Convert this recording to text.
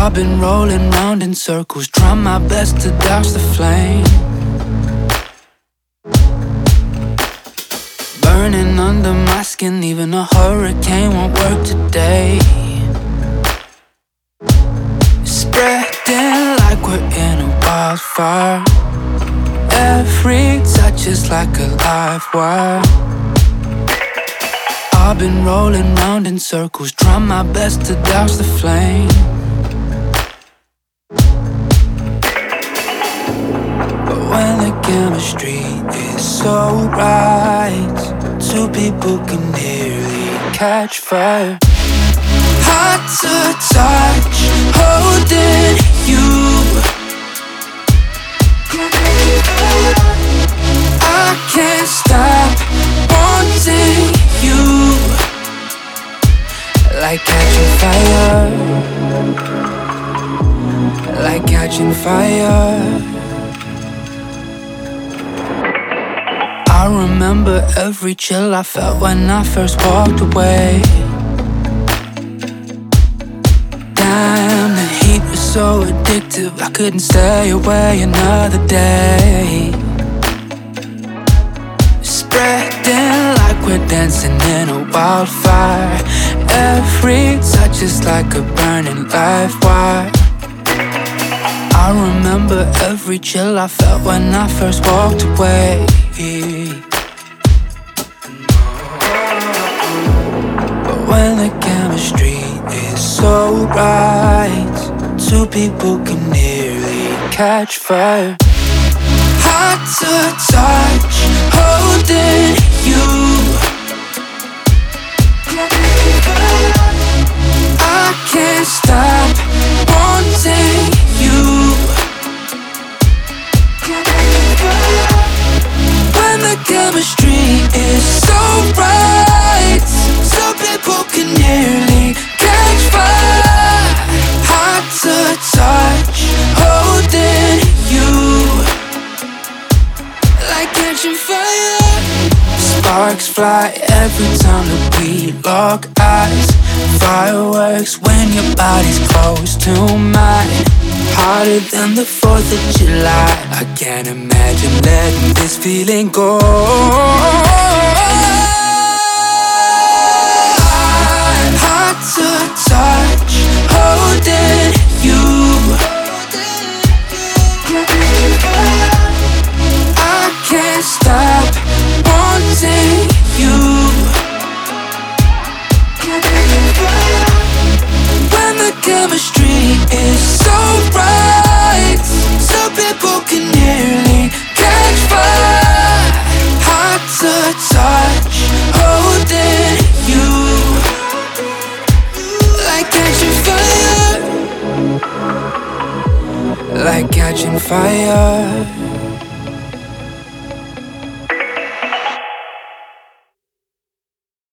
I've been rolling round in circles, trying my best to douse the flame. Burning under my skin, even a hurricane won't work today. Spreading like we're in a wildfire. Every touch is like a live wire. I've been rolling round in circles, trying my best to douse the flame. But when the chemistry is so right, two people can nearly catch fire. Hot to touch, holding you. I can't stop wanting you. Like catching fire. Like catching fire. I remember every chill I felt when I first walked away. Damn, the heat was so addictive, I couldn't stay away another day. Spreading like we're dancing in a wildfire. Every touch is like a burning live wire. I remember every chill I felt when I first walked away. But when the chemistry is so right, two people can nearly catch fire. Hot to touch, holding you. I can't stop wanting you. When the chemistry is so right, some people can nearly catch fire. Hot to touch, holding you. Like catching fire. Sparks fly every time that we lock eyes. Fireworks when your body's close to mine. Hotter than the 4th of July. I can't imagine letting this feeling go. I'm hot to touch, holding you. I can't stop wanting you. When the chemistry is so right, some people can nearly catch fire. Hot to touch, holding you. Like catching fire. Like catching fire.